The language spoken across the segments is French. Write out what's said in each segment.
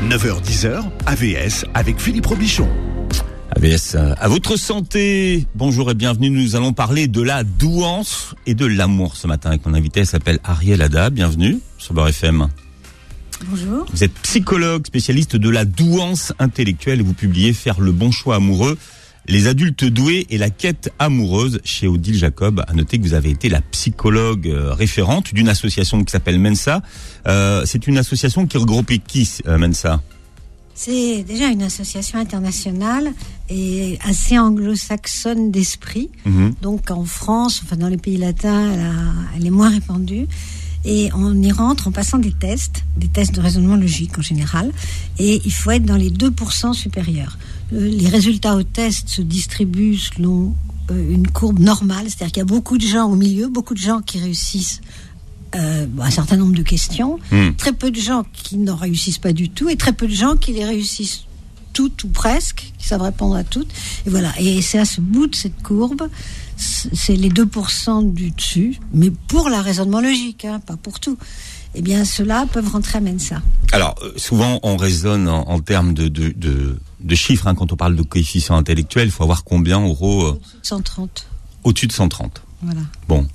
9h-10h, AVS avec Philippe Robichon. AVS, à votre santé. Bonjour et bienvenue. Nous allons parler de la douance et de l'amour ce matin avec mon invité. Elle s'appelle Ariel Ada. Bienvenue sur Beurre FM. Bonjour. Vous êtes psychologue, spécialiste de la douance intellectuelle et vous publiez Faire le bon choix amoureux, les adultes doués et la quête amoureuse chez Odile Jacob. À noter que vous avez été la psychologue référente d'une association qui s'appelle Mensa. C'est une association qui regroupe qui, Mensa ? C'est déjà une association internationale et assez anglo-saxonne d'esprit. Donc en France, enfin dans les pays latins, elle est moins répandue. Et on y rentre en passant des tests de raisonnement logique en général. Et il faut être dans les 2% supérieurs. Les résultats au test se distribuent selon une courbe normale. C'est-à-dire qu'il y a beaucoup de gens au milieu, beaucoup de gens qui réussissent un certain nombre de questions, très peu de gens qui n'en réussissent pas du tout et très peu de gens qui les réussissent toutes ou presque, qui savent répondre à toutes. Et voilà. Et c'est à ce bout de cette courbe, c'est les 2% du dessus, mais pour le raisonnement logique, pas pour tout. Eh bien, ceux-là peuvent rentrer à Mensa. Alors, souvent, on raisonne en termes de chiffres. Quand on parle de coefficient intellectuel, il faut avoir combien en gros 130. Au-dessus de 130. Voilà. Bon.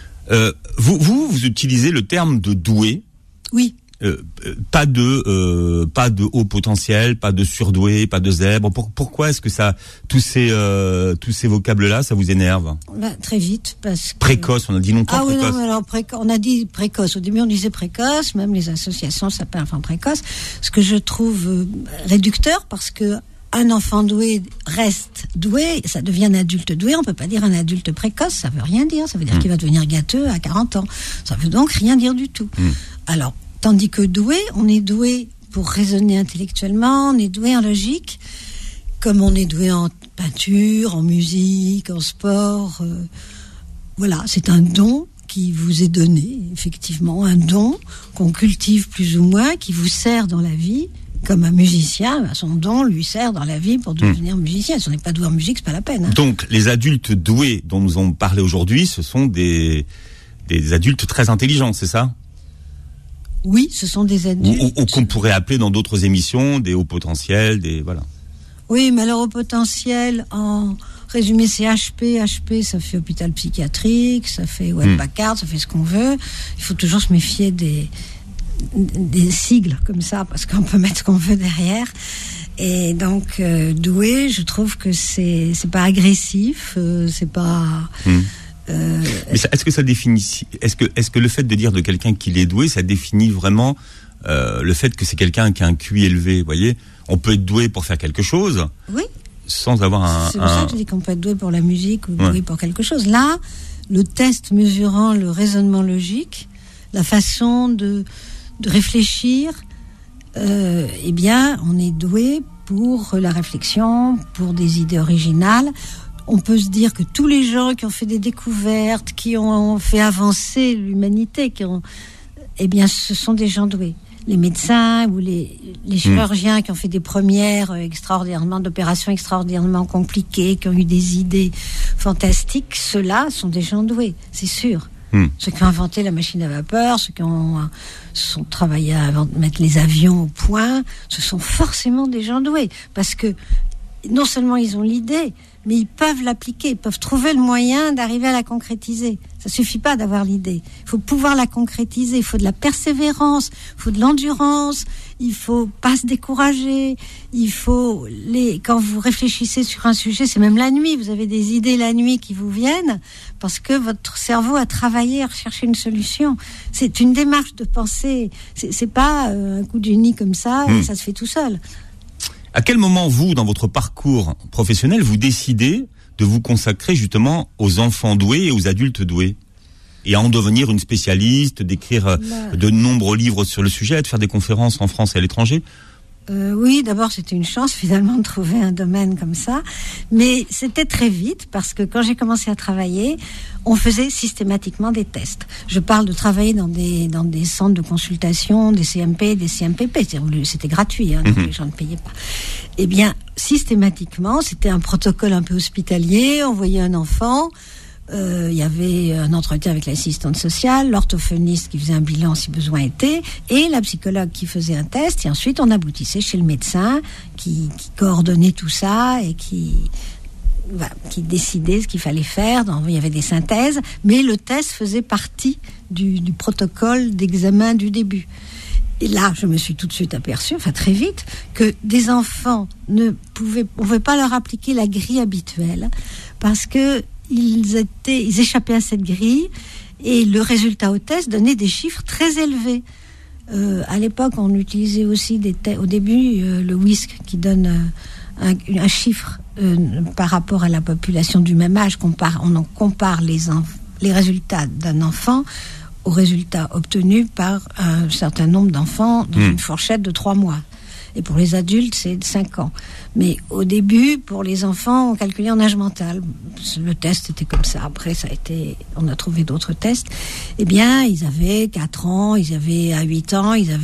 Vous utilisez le terme de doué. Oui. Pas de haut potentiel, pas de surdoué, pas de zèbre. Pourquoi est-ce que tous ces vocables-là, ça vous énerve ? Très vite, parce que... Précoce, on a dit longtemps précoce. Ah oui, non, alors on a dit précoce. Au début, on disait précoce, même les associations s'appellent enfant précoce. Ce que je trouve réducteur, parce que un enfant doué reste doué, ça devient un adulte doué. On peut pas dire un adulte précoce, ça veut rien dire. Ça veut dire qu'il va devenir gâteux à 40 ans. Ça veut donc rien dire du tout. Alors, tandis que doué, on est doué pour raisonner intellectuellement, on est doué en logique, comme on est doué en peinture, en musique, en sport. Voilà, c'est un don qui vous est donné, effectivement, un don qu'on cultive plus ou moins, qui vous sert dans la vie. Comme un musicien, son don lui sert dans la vie pour devenir musicien. Si on n'est pas doué en musique, c'est pas la peine. Donc, les adultes doués dont nous allons parler aujourd'hui, ce sont des adultes très intelligents, c'est ça ? Oui, ce sont des adultes. Ou qu'on pourrait appeler dans d'autres émissions des hauts potentiels, voilà. Oui, mais alors haut potentiel, en résumé, c'est HP. HP, ça fait hôpital psychiatrique, ça fait Packard, ça fait ce qu'on veut. Il faut toujours se méfier des sigles comme ça, parce qu'on peut mettre ce qu'on veut derrière. Et donc, doué, je trouve que c'est pas agressif, c'est pas... Mais est-ce que ça définit, est-ce que le fait de dire de quelqu'un qu'il est doué, ça définit vraiment le fait que c'est quelqu'un qui a un QI élevé, vous voyez ? On peut être doué pour faire quelque chose, oui, sans avoir c'est pour ça que je dis qu'on peut être doué pour la musique ou doué pour quelque chose. Là, le test mesurant le raisonnement logique, la façon de réfléchir, eh bien, on est doué pour la réflexion, pour des idées originales. On peut se dire que tous les gens qui ont fait des découvertes, qui ont fait avancer l'humanité, eh bien, ce sont des gens doués. Les médecins ou les chirurgiens qui ont fait des premières d'opérations extraordinairement compliquées, qui ont eu des idées fantastiques, ceux-là sont des gens doués, c'est sûr. Ceux qui ont inventé la machine à vapeur, ceux qui sont travaillés à mettre les avions au point, ce sont forcément des gens doués. Parce que non seulement ils ont l'idée, mais ils peuvent l'appliquer, ils peuvent trouver le moyen d'arriver à la concrétiser. Ça suffit pas d'avoir l'idée. Il faut pouvoir la concrétiser, il faut de la persévérance, il faut de l'endurance, il faut pas se décourager, il faut quand vous réfléchissez sur un sujet, c'est même la nuit, vous avez des idées la nuit qui vous viennent parce que votre cerveau a travaillé à rechercher une solution. C'est une démarche de pensée, c'est pas un coup de génie comme ça, ça se fait tout seul. À quel moment, vous, dans votre parcours professionnel, vous décidez de vous consacrer justement aux enfants doués et aux adultes doués ? Et à en devenir une spécialiste, d'écrire de nombreux livres sur le sujet, de faire des conférences en France et à l'étranger ? Oui, d'abord c'était une chance finalement de trouver un domaine comme ça, mais c'était très vite parce que quand j'ai commencé à travailler, on faisait systématiquement des tests. Je parle de travailler dans des centres de consultation, des CMP, des CMPP, c'était gratuit, donc les gens ne payaient pas. Eh bien, systématiquement, c'était un protocole un peu hospitalier, on voyait un enfant, Il y avait un entretien avec l'assistante sociale, l'orthophoniste qui faisait un bilan si besoin était, et la psychologue qui faisait un test. Et ensuite, on aboutissait chez le médecin qui coordonnait tout ça et qui décidait ce qu'il fallait faire. Il y avait des synthèses, mais le test faisait partie du protocole d'examen du début. Et là, je me suis tout de suite aperçue, très vite, que des enfants on pouvait pas leur appliquer la grille habituelle parce que ils échappaient à cette grille et le résultat au test donnait des chiffres très élevés. À l'époque, on utilisait aussi au début le WISC qui donne un chiffre par rapport à la population du même âge. On compare les résultats d'un enfant aux résultats obtenus par un certain nombre d'enfants dans une fourchette de 3 mois. Et pour les adultes, c'est de 5 ans. Mais au début, pour les enfants, on calculait en âge mental. Le test était comme ça. Après, on a trouvé d'autres tests. Eh bien, ils avaient 4 ans, ils avaient à 8 ans, ils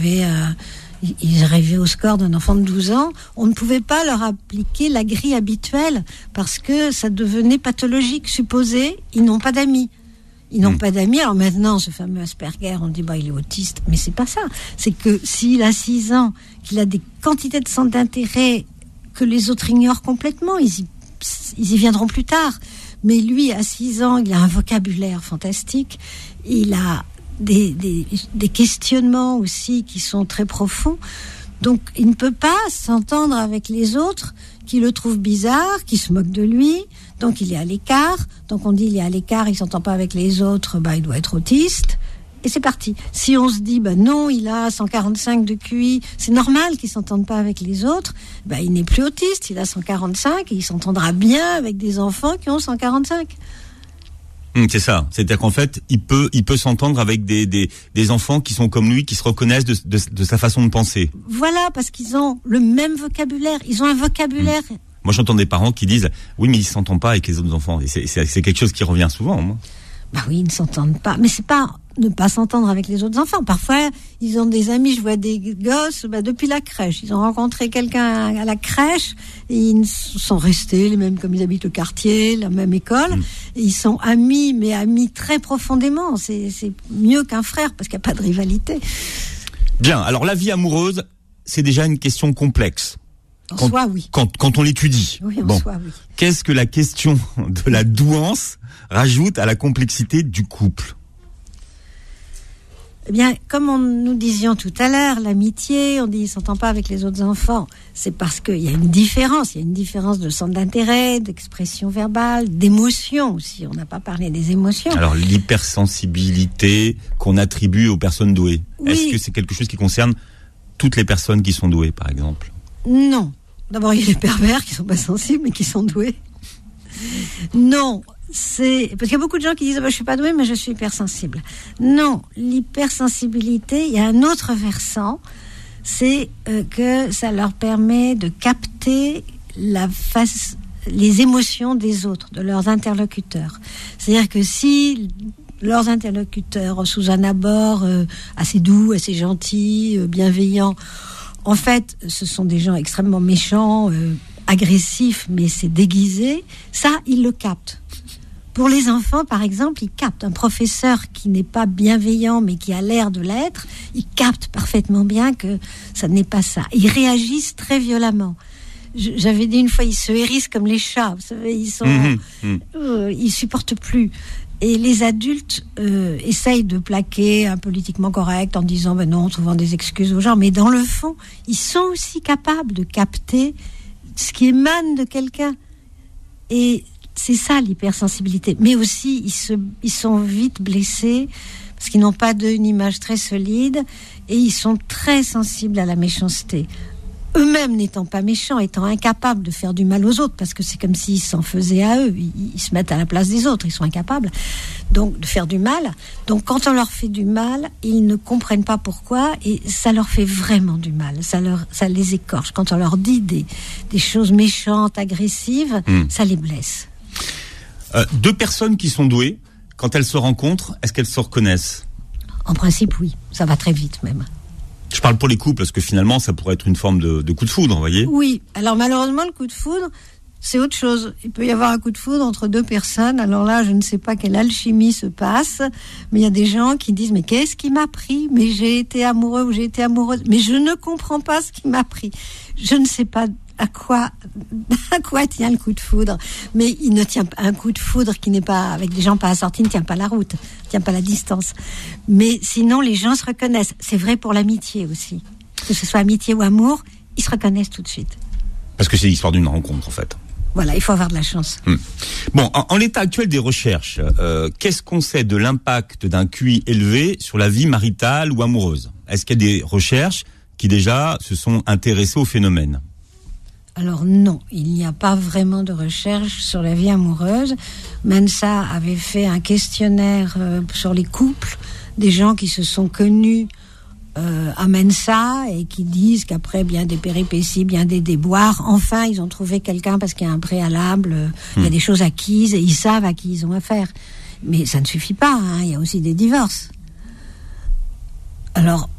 arrivaient au score d'un enfant de 12 ans. On ne pouvait pas leur appliquer la grille habituelle parce que ça devenait pathologique. Supposé, ils n'ont pas d'amis. Ils n'ont pas d'amis. Alors maintenant, ce fameux Asperger, on dit il est autiste, mais c'est pas ça. C'est que s'il a 6 ans, qu'il a des quantités de centres d'intérêt que les autres ignorent complètement, ils y viendront plus tard. Mais lui, à 6 ans, il a un vocabulaire fantastique. Il a des questionnements aussi qui sont très profonds. Donc, il ne peut pas s'entendre avec les autres qui le trouvent bizarre, qui se moquent de lui. Donc, il est à l'écart. Donc, on dit il est à l'écart, il ne s'entend pas avec les autres, il doit être autiste. Et c'est parti. Si on se dit, non, il a 145 de QI, c'est normal qu'il ne s'entende pas avec les autres, il n'est plus autiste, il a 145 et il s'entendra bien avec des enfants qui ont 145. C'est ça. C'est-à-dire qu'en fait, il peut s'entendre avec des enfants qui sont comme lui, qui se reconnaissent de sa façon de penser. Voilà, parce qu'ils ont le même vocabulaire. Ils ont un vocabulaire. Moi, j'entends des parents qui disent, oui, mais ils s'entendent pas avec les autres enfants. Et c'est quelque chose qui revient souvent, moi. Oui, ils ne s'entendent pas. Mais c'est pas ne pas s'entendre avec les autres enfants. Parfois, ils ont des amis, je vois des gosses, depuis la crèche. Ils ont rencontré quelqu'un à la crèche et ils sont restés les mêmes, comme ils habitent le quartier, la même école. Et ils sont amis, mais amis très profondément. C'est mieux qu'un frère parce qu'il n'y a pas de rivalité. Bien. Alors, la vie amoureuse, c'est déjà une question complexe. En soi, oui. Quand on l'étudie. Oui, en soi, oui. Qu'est-ce que la question de la douance rajoute à la complexité du couple ? Eh bien, comme nous disions tout à l'heure, l'amitié, on dit il ne s'entend pas avec les autres enfants. C'est parce qu'il y a une différence. Il y a une différence de centre d'intérêt, d'expression verbale, d'émotion aussi. On n'a pas parlé des émotions. Alors, l'hypersensibilité qu'on attribue aux personnes douées. Oui. Est-ce que c'est quelque chose qui concerne toutes les personnes qui sont douées, par exemple ? Non. D'abord, il y a les pervers qui ne sont pas sensibles, mais qui sont doués. Non. Parce qu'il y a beaucoup de gens qui disent je ne suis pas douée, mais je suis hypersensible. Non, l'hypersensibilité, il y a un autre versant, c'est que ça leur permet de capter les émotions des autres, de leurs interlocuteurs. C'est-à-dire que si leurs interlocuteurs, sous un abord assez doux, assez gentil, bienveillant, en fait, ce sont des gens extrêmement méchants, agressifs, mais c'est déguisé, ça, ils le captent. Pour les enfants, par exemple, ils captent. Un professeur qui n'est pas bienveillant, mais qui a l'air de l'être, il capte parfaitement bien que ça n'est pas ça. Ils réagissent très violemment. J'avais dit une fois, ils se hérissent comme les chats. Vous savez, ils supportent plus. Et les adultes essayent de plaquer un politiquement correct en disant non, en trouvant des excuses aux gens. Mais dans le fond, ils sont aussi capables de capter ce qui émane de quelqu'un. Et c'est ça l'hypersensibilité. Mais aussi, ils sont vite blessés parce qu'ils n'ont pas une image très solide et ils sont très sensibles à la méchanceté. Eux-mêmes n'étant pas méchants, étant incapables de faire du mal aux autres, parce que c'est comme s'ils s'en faisaient à eux. Ils se mettent à la place des autres, ils sont incapables donc de faire du mal. Donc quand on leur fait du mal, ils ne comprennent pas pourquoi et ça leur fait vraiment du mal. Ça les écorche. Quand on leur dit des choses méchantes, agressives, ça les blesse. Deux personnes qui sont douées, quand elles se rencontrent, est-ce qu'elles se reconnaissent ? En principe, oui. Ça va très vite même. Je parle pour les couples, parce que finalement, ça pourrait être une forme de coup de foudre, vous voyez ? Oui. Alors malheureusement, le coup de foudre, c'est autre chose. Il peut y avoir un coup de foudre entre deux personnes. Alors là, je ne sais pas quelle alchimie se passe, mais il y a des gens qui disent mais qu'est-ce qui m'a pris ? Mais j'ai été amoureux ou j'ai été amoureuse. Mais je ne comprends pas ce qui m'a pris. Je ne sais pas à quoi tient le coup de foudre. Mais il ne tient pas un coup de foudre qui n'est pas avec des gens pas assortis, ne tient pas la route, ne tient pas la distance. Mais sinon, les gens se reconnaissent. C'est vrai pour l'amitié aussi. Que ce soit amitié ou amour, ils se reconnaissent tout de suite. Parce que c'est l'histoire d'une rencontre, en fait. Voilà, il faut avoir de la chance. Bon, en l'état actuel des recherches, qu'est-ce qu'on sait de l'impact d'un QI élevé sur la vie maritale ou amoureuse ? Est-ce qu'il y a des recherches qui déjà se sont intéressées au phénomène ? Alors non, il n'y a pas vraiment de recherche sur la vie amoureuse. Mensa avait fait un questionnaire sur les couples, des gens qui se sont connus à Mensa et qui disent qu'après bien des péripéties, bien des déboires, enfin ils ont trouvé quelqu'un parce qu'il y a un préalable, il y a des choses acquises et ils savent à qui ils ont affaire. Mais ça ne suffit pas, hein, il y a aussi des divorces. Alors,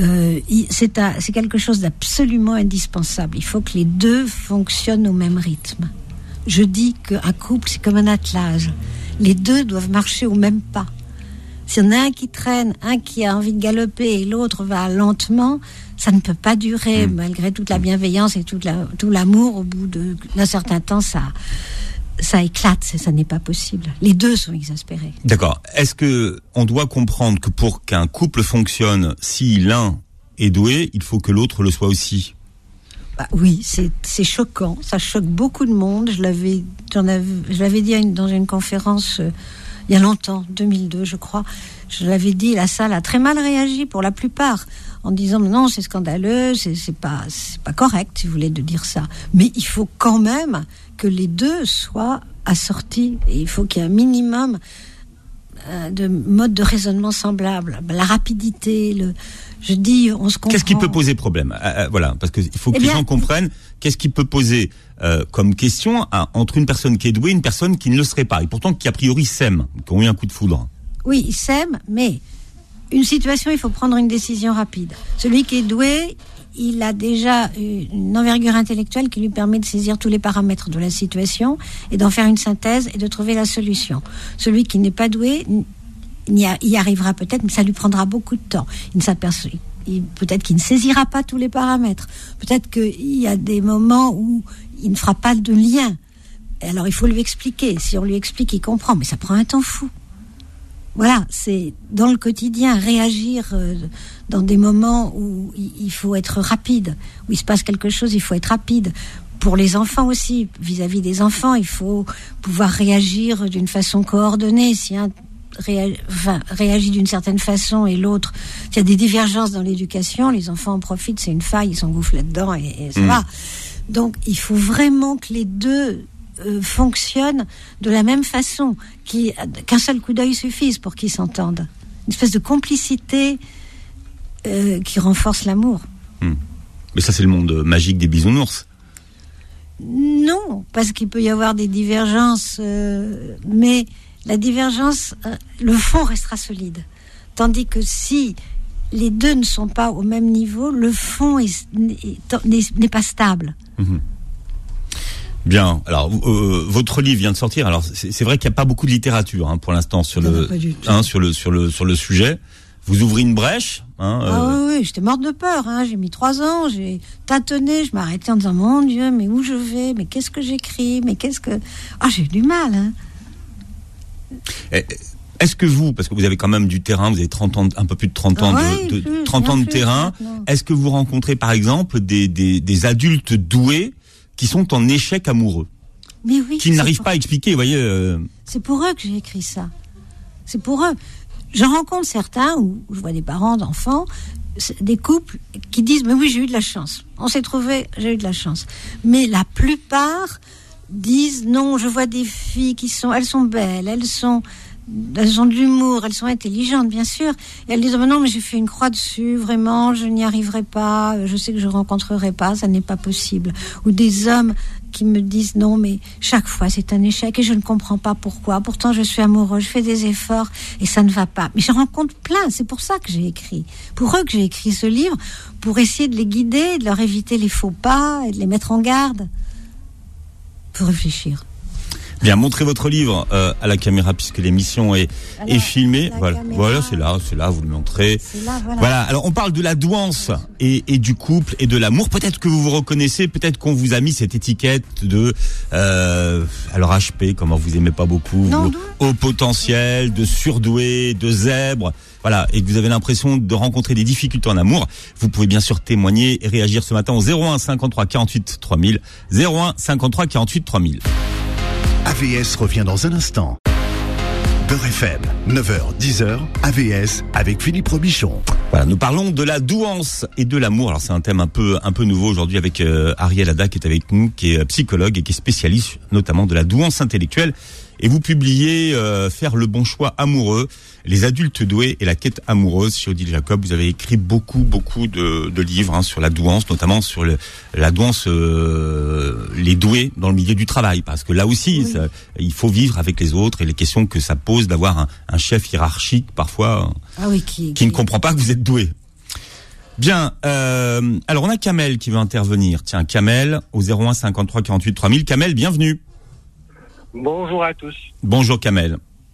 c'est quelque chose d'absolument indispensable. Il faut que les deux fonctionnent au même rythme. Je dis qu'un couple, c'est comme un attelage. Les deux doivent marcher au même pas. S'il y en a un qui traîne, un qui a envie de galoper et l'autre va lentement, ça ne peut pas durer, malgré toute la bienveillance et tout l'amour. Au bout d'un certain temps, ça éclate, ça n'est pas possible. Les deux sont exaspérés. D'accord. Est-ce que on doit comprendre que pour qu'un couple fonctionne, si l'un est doué, il faut que l'autre le soit aussi ? Oui, c'est choquant. Ça choque beaucoup de monde. Je l'avais dit dans une conférence il y a longtemps, 2002 je crois. Je l'avais dit, la salle a très mal réagi pour la plupart, en disant non, c'est scandaleux, c'est pas correct si vous voulez de dire ça. Mais il faut quand même que les deux soient assortis. Et il faut qu'il y ait un minimum de mode de raisonnement semblable. La rapidité, je dis, on se comprend. Qu'est-ce qui peut poser problème ? Voilà, parce qu'il faut que les gens comprennent qu'est-ce qui peut poser comme question entre une personne qui est douée et une personne qui ne le serait pas, et pourtant qui a priori s'aiment, qui ont eu un coup de foudre. Oui, ils s'aiment, mais une situation, il faut prendre une décision rapide. Celui qui est doué, il a déjà une envergure intellectuelle qui lui permet de saisir tous les paramètres de la situation et d'en faire une synthèse et de trouver la solution. Celui qui n'est pas doué, y arrivera peut-être, mais ça lui prendra beaucoup de temps. Peut-être qu'il ne saisira pas tous les paramètres. Peut-être qu'il y a des moments où il ne fera pas de lien. Alors il faut lui expliquer. Si on lui explique, il comprend, mais ça prend un temps fou. Voilà, c'est dans le quotidien, réagir dans des moments où il faut être rapide, où il se passe quelque chose, il faut être rapide. Pour les enfants aussi, vis-à-vis des enfants, il faut pouvoir réagir d'une façon coordonnée. Si un réagit d'une certaine façon et l'autre, s'il y a des divergences dans l'éducation, les enfants en profitent, c'est une faille, ils s'engouffrent là-dedans et ça va. Donc il faut vraiment que les deux fonctionnent de la même façon, qu'un seul coup d'œil suffise pour qu'ils s'entendent. Une espèce de complicité qui renforce l'amour. Mais ça, c'est le monde magique des bisounours. Non, parce qu'il peut y avoir des divergences, mais la divergence, le fond restera solide. Tandis que si les deux ne sont pas au même niveau, le fond n'est pas stable. Bien. Alors, votre livre vient de sortir. Alors, c'est vrai qu'il n'y a pas beaucoup de littérature pour l'instant sur le sujet. Vous ouvrez une brèche. Oui, j'étais morte de peur. J'ai mis 3 ans, j'ai tâtonné, je m'arrêtais en disant mon Dieu, mais où je vais, mais qu'est-ce que j'écris, mais qu'est-ce que j'ai eu du mal. Est-ce que vous, parce que vous avez quand même du terrain, vous avez 30 ans, un peu plus de 30 ans de terrain, est-ce que vous rencontrez par exemple des adultes doués qui sont en échec amoureux, mais oui, qui n'arrivent pas à expliquer, vous voyez C'est pour eux que j'ai écrit ça. C'est pour eux. J'en rencontre certains où je vois des parents d'enfants, des couples qui disent mais oui, j'ai eu de la chance. On s'est trouvés, j'ai eu de la chance. Mais la plupart disent non, je vois des filles elles sont belles, elles ont de l'humour, elles sont intelligentes bien sûr, et elles disent non mais j'ai fait une croix dessus, vraiment je n'y arriverai pas, je sais que je rencontrerai pas, ça n'est pas possible. Ou des hommes qui me disent non mais chaque fois c'est un échec et je ne comprends pas pourquoi, pourtant je suis amoureux, je fais des efforts et ça ne va pas. Mais je rencontre plein, c'est pour ça que j'ai écrit, pour eux que j'ai écrit ce livre, pour essayer de les guider, de leur éviter les faux pas et de les mettre en garde. faut réfléchir. Bien, montrez votre livre à la caméra puisque l'émission est filmée. Voilà, c'est là, vous le montrez. C'est là, voilà. Voilà. Alors, on parle de la douance et du couple et de l'amour. Peut-être que vous vous reconnaissez, peut-être qu'on vous a mis cette étiquette de alors HP, comment vous aimez pas beaucoup, haut potentiel, de surdoué, de zèbre. Voilà, et que vous avez l'impression de rencontrer des difficultés en amour. Vous pouvez bien sûr témoigner et réagir ce matin au 01 53 48 3000. 01 53 48 3000. AVS revient dans un instant. Beurre FM, 9h, 10h, AVS avec Philippe Robichon. Voilà, nous parlons de la douance et de l'amour. Alors c'est un thème un peu nouveau aujourd'hui avec Ariel Ada qui est avec nous, qui est psychologue et qui est spécialiste notamment de la douance intellectuelle. Et vous publiez Faire le bon choix amoureux, les adultes doués et la quête amoureuse chez Odile Jacob. Vous avez écrit beaucoup de livres sur la douance, notamment sur la douance, les doués dans le milieu du travail, parce que là aussi, oui, il faut vivre avec les autres et les questions que ça pose d'avoir un chef hiérarchique parfois qui ne comprend pas que vous êtes doué. Bien, alors on a Kamel qui veut intervenir. Tiens, Kamel au 01 53 48 3000. Kamel, bienvenue. Bonjour à tous. Bonjour Kamel.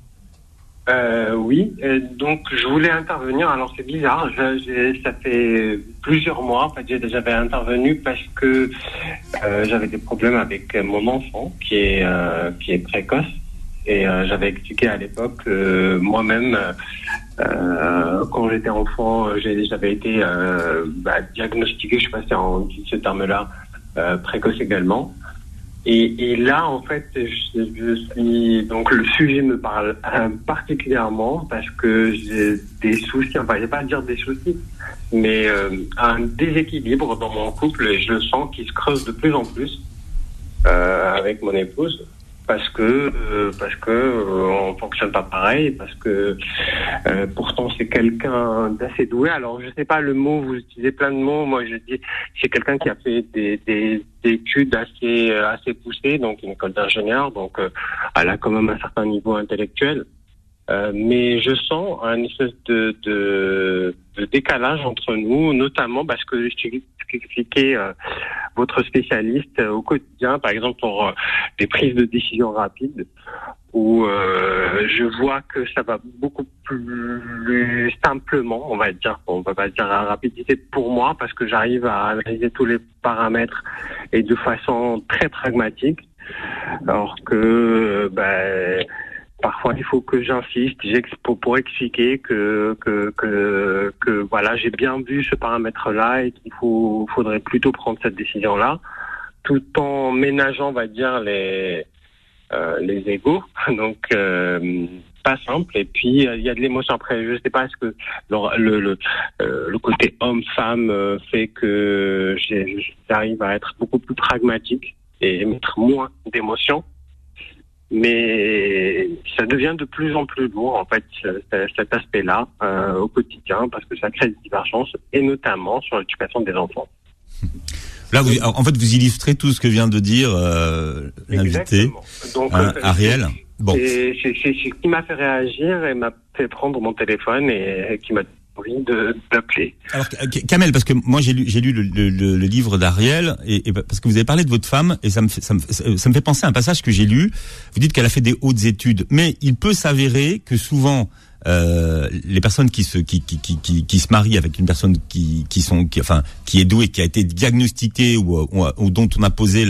Oui, donc je voulais intervenir. Alors c'est bizarre, ça fait plusieurs mois en fait, j'avais intervenu parce que j'avais des problèmes avec mon enfant qui est précoce et j'avais expliqué à l'époque moi-même quand j'étais enfant j'avais été diagnostiqué, je sais pas si on dit ce terme-là, précoce également. Et là, en fait, je suis donc le sujet me parle particulièrement parce que j'ai des soucis, enfin, je vais pas dire des soucis, mais un déséquilibre dans mon couple et je le sens qui se creuse de plus en plus avec mon épouse parce que on fonctionne pas pareil, parce que pourtant c'est quelqu'un d'assez doué. Alors je sais pas le mot, vous utilisez plein de mots. Moi je dis c'est quelqu'un qui a fait des études assez poussées, donc une école d'ingénieur, donc elle a quand même un certain niveau intellectuel. Mais je sens un espèce de décalage entre nous, notamment parce que je expliquais votre spécialiste au quotidien, par exemple pour des prises de décision rapides, où je vois que ça va beaucoup plus simplement, on va pas dire à rapidité pour moi, parce que j'arrive à analyser tous les paramètres et de façon très pragmatique, alors que parfois il faut que j'insiste pour expliquer que voilà, j'ai bien vu ce paramètre-là et qu'il faudrait plutôt prendre cette décision-là, tout en ménageant, on va dire, les égos. Donc pas simple. Et puis il y a de l'émotion. Après, je sais pas, est-ce que le côté homme-femme fait que j'arrive à être beaucoup plus pragmatique et mettre moins d'émotion. Mais ça devient de plus en plus lourd, en fait, cet aspect-là, au quotidien, parce que ça crée des divergences, et notamment sur l'éducation des enfants. Là, en fait, vous illustrez tout ce que vient de dire l'invité, Ariel. Bon. C'est ce qui m'a fait réagir et m'a fait prendre mon téléphone et qui m'a envie d'appeler. Alors Kamel, parce que moi j'ai lu le livre d'Ariel et parce que vous avez parlé de votre femme et ça me fait penser à un passage que j'ai lu. Vous dites qu'elle a fait des hautes études, mais il peut s'avérer que souvent les personnes qui se marient avec une personne qui est douée, qui a été diagnostiquée ou dont on a posé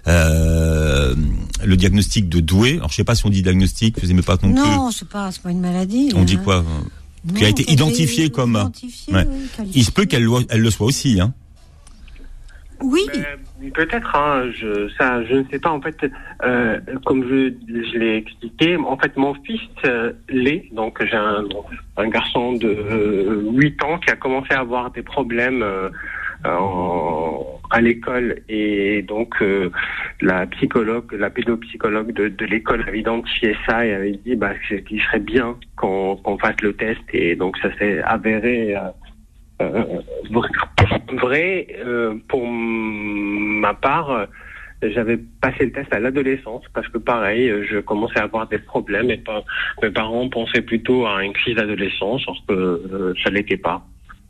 le diagnostic de doué. Alors je sais pas si on dit diagnostic, vous aimez pas non plus. Non, c'est pas une maladie. On dit quoi? Qui a été identifié comme. Ouais. Oui, il se peut qu'elle le soit aussi, hein. Oui. Peut-être, je ne sais pas. En fait, comme je l'ai expliqué, en fait, mon fils l'est. Donc, j'ai un garçon de 8 ans qui a commencé à avoir des problèmes à l'école, et donc la pédopsychologue de l'école avait identifié ça et avait dit qu'il serait bien qu'on fasse le test, et donc ça s'est avéré vrai. Pour ma part, j'avais passé le test à l'adolescence parce que pareil, je commençais à avoir des problèmes et mes parents pensaient plutôt à une crise d'adolescence, alors que ça l'était pas.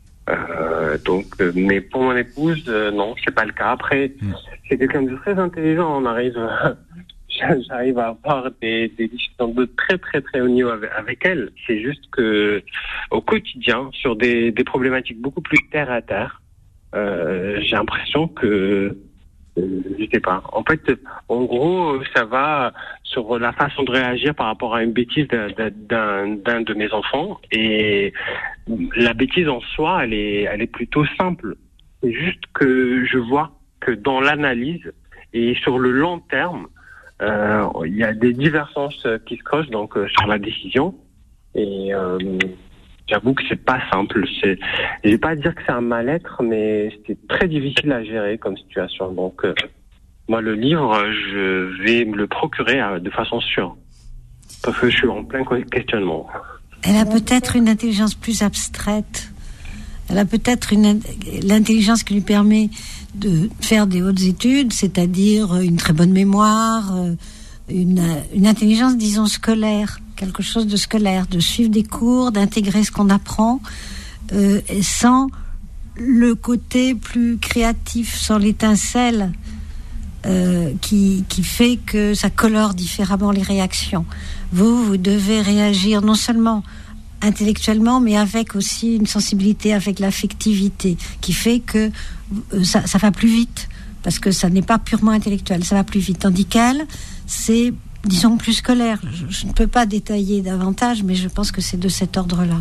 Mais pour mon épouse, non, c'est pas le cas. Après, c'est quelqu'un de très intelligent. On arrive j'arrive à avoir des discussions de très très très haut niveau avec elle. C'est juste que au quotidien, sur des problématiques beaucoup plus terre à terre, j'ai l'impression que je sais pas. En fait, en gros, ça va sur la façon de réagir par rapport à une bêtise d'un de mes enfants. Et la bêtise en soi, elle est plutôt simple. C'est juste que je vois que dans l'analyse et sur le long terme, il y a des divergences qui se creusent donc sur la décision. Et j'avoue que c'est pas simple. Je vais pas dire que c'est un mal-être, mais c'est très difficile à gérer comme situation. Donc, moi, le livre, je vais me le procurer de façon sûre. Parce que je suis en plein questionnement. Elle a peut-être une intelligence plus abstraite. Elle a peut-être l'intelligence qui lui permet de faire des hautes études, c'est-à-dire une très bonne mémoire, une intelligence, disons, scolaire. Quelque chose de scolaire, de suivre des cours, d'intégrer ce qu'on apprend, sans le côté plus créatif, sans l'étincelle qui fait que ça colore différemment les réactions. Vous devez réagir non seulement intellectuellement, mais avec aussi une sensibilité, avec l'affectivité, qui fait que ça va plus vite, parce que ça n'est pas purement intellectuel, ça va plus vite. Tandis qu'elle, c'est, disons, plus scolaire. Je ne peux pas détailler davantage, mais je pense que c'est de cet ordre-là.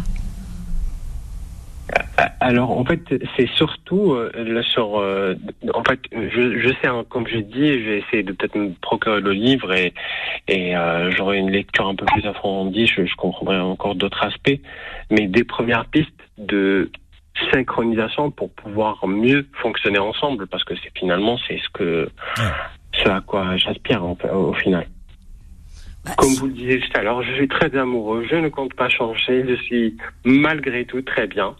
Alors, en fait, c'est surtout sur... en fait, je sais, hein, comme je dis, je vais essayer de peut-être me procurer le livre et j'aurai une lecture un peu plus approfondie, je comprendrai encore d'autres aspects, mais des premières pistes de synchronisation pour pouvoir mieux fonctionner ensemble, parce que c'est ce à quoi j'aspire au final. Comme vous le disiez tout à l'heure, je suis très amoureux, je ne compte pas changer, je suis malgré tout très bien.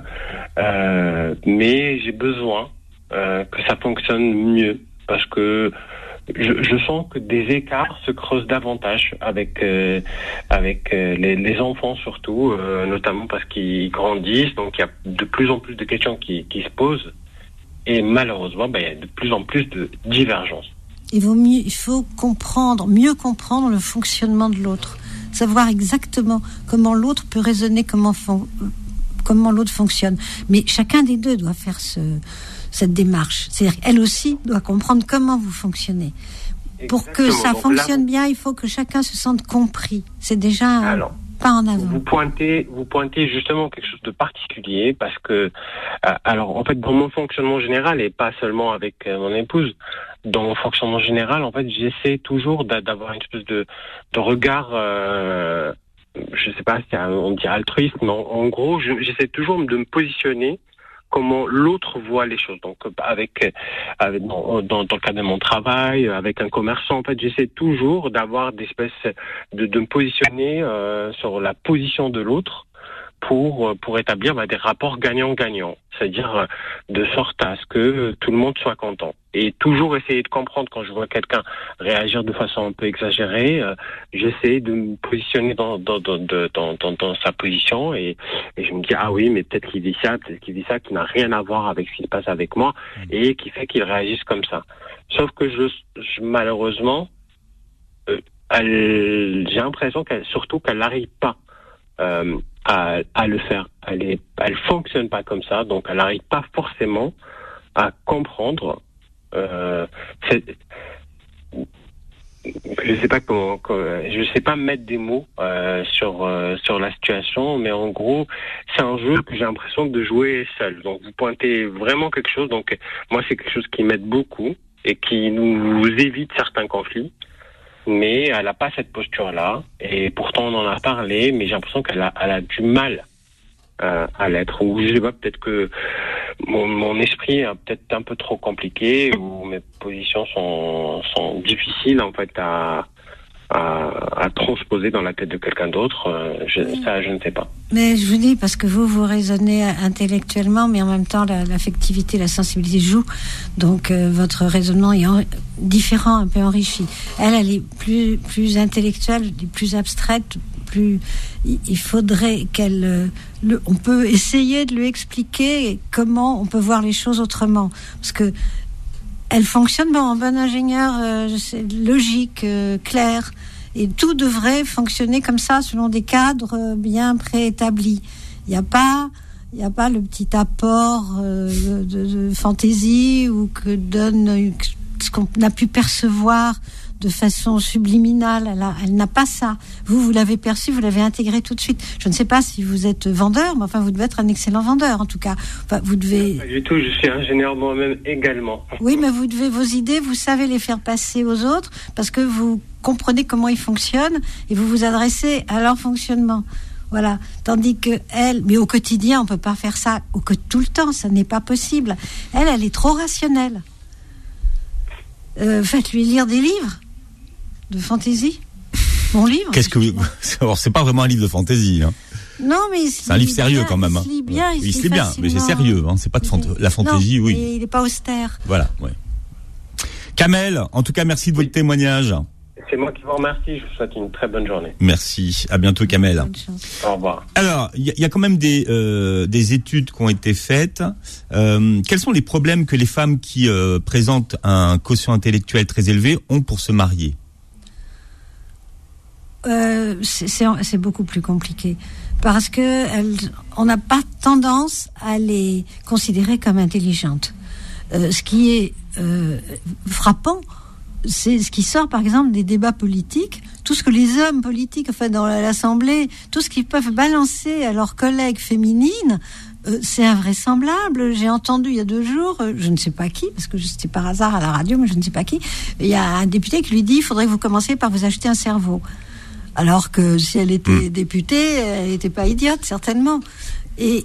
Mais j'ai besoin que ça fonctionne mieux, parce que je sens que des écarts se creusent davantage avec les enfants surtout, notamment parce qu'ils grandissent, donc il y a de plus en plus de questions qui se posent, et malheureusement il y a de plus en plus de divergences. Il faut mieux comprendre le fonctionnement de l'autre, savoir exactement comment l'autre peut raisonner, comment l'autre fonctionne. Mais chacun des deux doit faire cette démarche. C'est-à-dire qu'elle aussi doit comprendre comment vous fonctionnez. Exactement. Pour que ça fonctionne bien, il faut que chacun se sente compris. C'est déjà pas en avant. Vous pointez justement quelque chose de particulier, parce que, alors en fait, dans mon fonctionnement général, et pas seulement avec mon épouse, dans mon fonctionnement général, en fait, j'essaie toujours d'avoir une espèce de regard, je sais pas si on dit altruiste, mais en gros, j'essaie toujours de me positionner comment l'autre voit les choses. Donc, dans le cadre de mon travail, avec un commerçant, en fait, j'essaie toujours d'avoir des espèces de me positionner sur la position de l'autre pour établir des rapports gagnant-gagnant, c'est-à-dire de sorte à ce que tout le monde soit content. Et toujours essayer de comprendre, quand je vois quelqu'un réagir de façon un peu exagérée, j'essaie de me positionner dans sa position, et je me dis, ah oui, mais peut-être qu'il dit ça qui n'a rien à voir avec ce qui se passe avec moi, et qui fait qu'il réagisse comme ça. Sauf que malheureusement, j'ai l'impression qu'elle n'arrive pas à le faire. Elle fonctionne pas comme ça, donc elle n'arrive pas forcément à comprendre. Je sais pas mettre des mots sur la situation, mais en gros, c'est un jeu que j'ai l'impression de jouer seul. Donc vous pointez vraiment quelque chose. Donc moi, c'est quelque chose qui m'aide beaucoup et qui nous évite certains conflits. Mais elle n'a pas cette posture-là, et pourtant on en a parlé, mais j'ai l'impression qu'elle a du mal à l'être, ou je sais pas, peut-être que mon esprit est peut-être un peu trop compliqué, ou mes positions sont difficiles en fait à transposer dans la tête de quelqu'un d'autre. Ça, je ne sais pas. Mais je vous dis, parce que vous raisonnez intellectuellement, mais en même temps l'affectivité, la sensibilité jouent, donc votre raisonnement est différent, un peu enrichi. Elle est plus intellectuelle, plus abstraite, il faudrait on peut essayer de lui expliquer comment on peut voir les choses autrement, parce que Elle fonctionne en bon ingénieur, c'est logique, clair. Et tout devrait fonctionner comme ça, selon des cadres bien préétablis. Il n'y a pas le petit apport de fantaisie ou que donne ce qu'on a pu percevoir de façon subliminale. Elle n'a pas ça. Vous l'avez perçu, vous l'avez intégré tout de suite. Je ne sais pas si vous êtes vendeur, mais enfin, vous devez être un excellent vendeur, en tout cas. Enfin, vous devez... Pas du tout, je suis ingénieur moi-même également. Oui, mais vos idées, vous savez les faire passer aux autres parce que vous comprenez comment ils fonctionnent et vous vous adressez à leur fonctionnement. Voilà. Tandis que elle, mais au quotidien, on peut pas faire ça tout le temps, ça n'est pas possible. Elle est trop rationnelle. Faites-lui lire des livres de fantaisie. Mon livre. Alors, c'est pas vraiment un livre de fantaisie, hein. Non, mais c'est un livre sérieux quand même. Il se lit bien, il se lit bien, mais c'est sérieux, hein. C'est pas de la fantaisie, oui. Mais il n'est pas austère. Voilà, ouais. Kamel, en tout cas, merci de votre témoignage. C'est moi qui vous remercie. Je vous souhaite une très bonne journée. Merci. À bientôt, Kamel. Au revoir. Alors, il y a quand même des études qui ont été faites. Quels sont les problèmes que les femmes qui présentent un quotient intellectuel très élevé ont pour se marier ? C'est beaucoup plus compliqué parce que on n'a pas tendance à les considérer comme intelligentes. Ce qui est frappant, c'est ce qui sort par exemple des débats politiques, tout ce que les hommes politiques, enfin dans l'Assemblée, tout ce qu'ils peuvent balancer à leurs collègues féminines, c'est invraisemblable. J'ai entendu il y a 2 jours, je ne sais pas qui, parce que c'était par hasard à la radio, mais je ne sais pas qui, il y a un député qui lui dit « il faudrait que vous commenciez par vous acheter un cerveau ». Alors que si elle était députée, elle n'était pas idiote, certainement. Et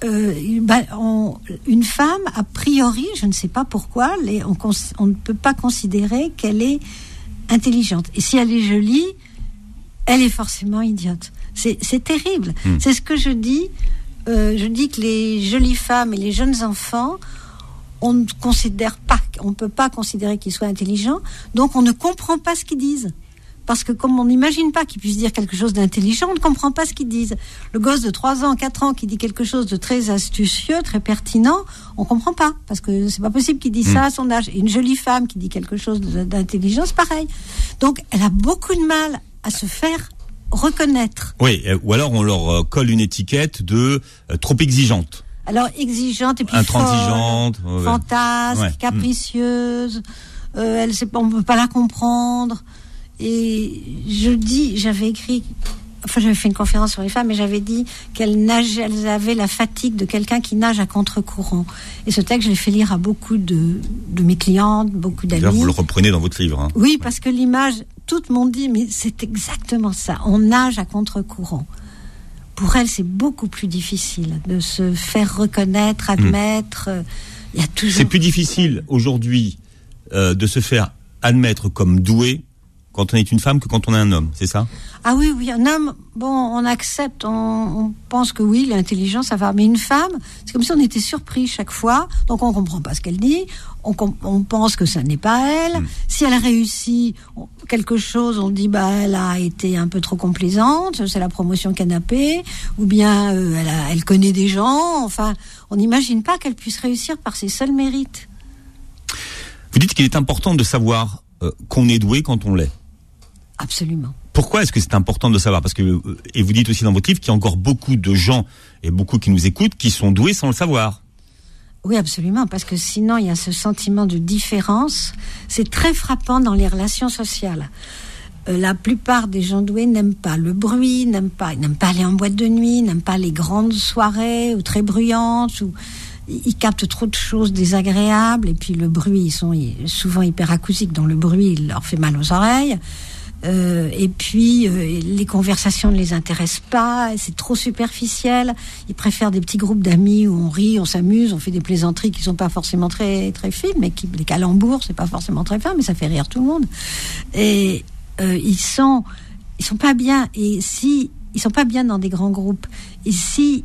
une femme, a priori, je ne sais pas pourquoi, on ne peut pas considérer qu'elle est intelligente. Et si elle est jolie, elle est forcément idiote. C'est terrible. C'est ce que je dis. Je dis que les jolies femmes et les jeunes enfants, on ne peut pas considérer qu'ils soient intelligents, donc on ne comprend pas ce qu'ils disent. Parce que comme on n'imagine pas qu'ils puissent dire quelque chose d'intelligent, on ne comprend pas ce qu'ils disent. Le gosse de 3 ans, 4 ans qui dit quelque chose de très astucieux, très pertinent, on ne comprend pas. Parce que c'est pas possible qu'il dise ça à son âge. Et une jolie femme qui dit quelque chose d'intelligent, c'est pareil. Donc, elle a beaucoup de mal à se faire reconnaître. Oui, ou alors on leur colle une étiquette de trop exigeante. Alors, exigeante et puis intransigeante, fantasque, capricieuse. On ne peut pas la comprendre. Et j'avais fait une conférence sur les femmes et j'avais dit qu'elles avaient la fatigue de quelqu'un qui nage à contre-courant. Et ce texte, je l'ai fait lire à beaucoup de mes clientes, beaucoup d'amis. D'ailleurs, vous le reprenez dans votre livre, hein. Oui, parce que l'image, toutes m'ont dit, mais c'est exactement ça. On nage à contre-courant. Pour elles, c'est beaucoup plus difficile de se faire reconnaître, admettre. Il y a toujours... C'est plus difficile aujourd'hui de se faire admettre comme doué quand on est une femme que quand on est un homme, c'est ça ? Ah oui, un homme, on accepte, on pense que oui, l'intelligence, ça va. Mais une femme, c'est comme si on était surpris chaque fois, donc on comprend pas ce qu'elle dit, on pense que ça n'est pas elle. Si elle réussit quelque chose, on dit, elle a été un peu trop complaisante, c'est la promotion canapé, ou bien elle connaît des gens, enfin, on n'imagine pas qu'elle puisse réussir par ses seuls mérites. Vous dites qu'il est important de savoir qu'on est doué quand on l'est. Absolument. Pourquoi est-ce que c'est important de savoir ? Parce que, et vous dites aussi dans votre livre qu'il y a encore beaucoup de gens et beaucoup qui nous écoutent qui sont doués sans le savoir. Oui, absolument, parce que sinon il y a ce sentiment de différence. C'est très frappant dans les relations sociales. La plupart des gens doués n'aiment pas le bruit, n'aiment pas aller en boîte de nuit, n'aiment pas les grandes soirées ou très bruyantes, ou ils captent trop de choses désagréables, et puis le bruit, ils sont souvent hyperacoustiques, donc le bruit il leur fait mal aux oreilles. Et puis les conversations ne les intéressent pas, c'est trop superficiel. Ils préfèrent des petits groupes d'amis où on rit, on s'amuse, on fait des plaisanteries qui sont pas forcément très très fines, mais les calembours c'est pas forcément très fin, mais ça fait rire tout le monde. Et ils sont pas bien. Et si ils sont pas bien dans des grands groupes, et s'ils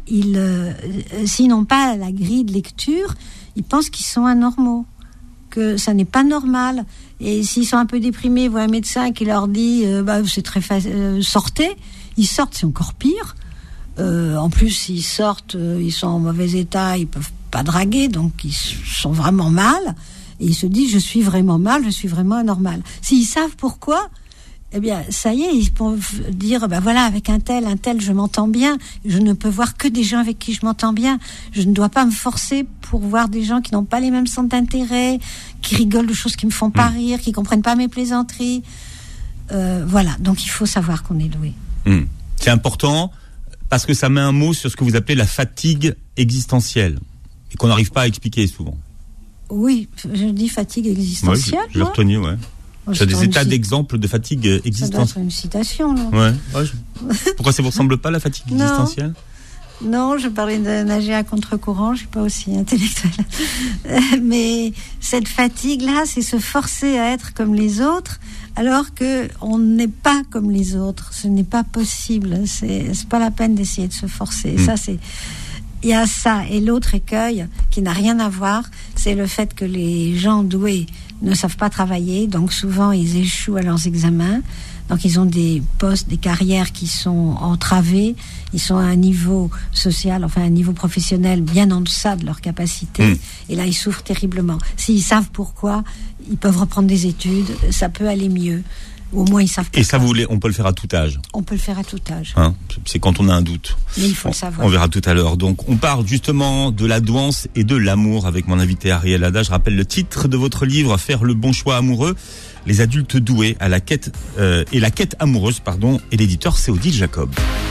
n'ont pas la grille de lecture, ils pensent qu'ils sont anormaux, que ça n'est pas normal. Et s'ils sont un peu déprimés, ils voient un médecin qui leur dit c'est très facile, sortez. Ils sortent, c'est encore pire. En plus, s'ils sortent, ils sont en mauvais état, ils peuvent pas draguer, donc ils sont vraiment mal. Et ils se disent, je suis vraiment mal, je suis vraiment anormal. S'ils savent pourquoi, eh bien, ça y est, ils peuvent dire, voilà, avec un tel, je m'entends bien. Je ne peux voir que des gens avec qui je m'entends bien. Je ne dois pas me forcer pour voir des gens qui n'ont pas les mêmes centres d'intérêt, qui rigolent de choses qui me font pas rire, qui comprennent pas mes plaisanteries. Voilà. Donc, il faut savoir qu'on est doué. C'est important parce que ça met un mot sur ce que vous appelez la fatigue existentielle et qu'on n'arrive pas à expliquer souvent. Oui, je dis fatigue existentielle. Oui, je l'ai retenu, ouais. Tu as des états d'exemple de fatigue existentielle. Ça doit être une citation, là. Ouais. Pourquoi ça vous ressemble pas, la fatigue existentielle ? Non, je parlais de nager à contre-courant, je suis pas aussi intellectuelle. Mais cette fatigue-là, c'est se forcer à être comme les autres, alors que on n'est pas comme les autres. Ce n'est pas possible. C'est pas la peine d'essayer de se forcer. Ça, il y a ça. Et l'autre écueil, qui n'a rien à voir, c'est le fait que les gens doués ne savent pas travailler, donc souvent ils échouent à leurs examens, donc ils ont des postes, des carrières qui sont entravées, ils sont à un niveau social, enfin à un niveau professionnel bien en deçà de leur capacité, et là ils souffrent terriblement. S'ils savent pourquoi, ils peuvent reprendre des études, ça peut aller mieux. Au moins ils savent pourquoi. Et ça, on peut le faire à tout âge. On peut le faire à tout âge. C'est quand on a un doute. Mais il faut le savoir. On verra tout à l'heure. Donc, on parle justement de la douance et de l'amour avec mon invité Ariel Hada. Je rappelle le titre de votre livre, Faire le bon choix amoureux. Les adultes doués à la quête et la quête amoureuse, pardon. Et l'éditeur, c'est Odile Jacob.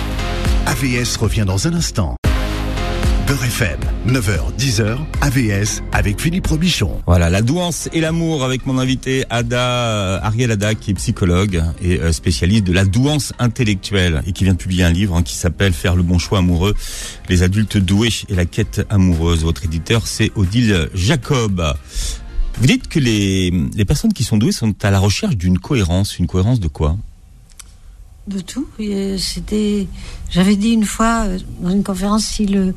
AVS revient dans un instant. Beurre FM, 9h, 10h, AVS avec Philippe Robichon. Voilà, la douance et l'amour avec mon invité Ariel Hada, qui est psychologue et spécialiste de la douance intellectuelle et qui vient de publier un livre qui s'appelle Faire le bon choix amoureux, les adultes doués et la quête amoureuse. Votre éditeur, c'est Odile Jacob. Vous dites que les personnes qui sont douées sont à la recherche d'une cohérence. Une cohérence de quoi ? De tout. J'avais dit une fois dans une conférence,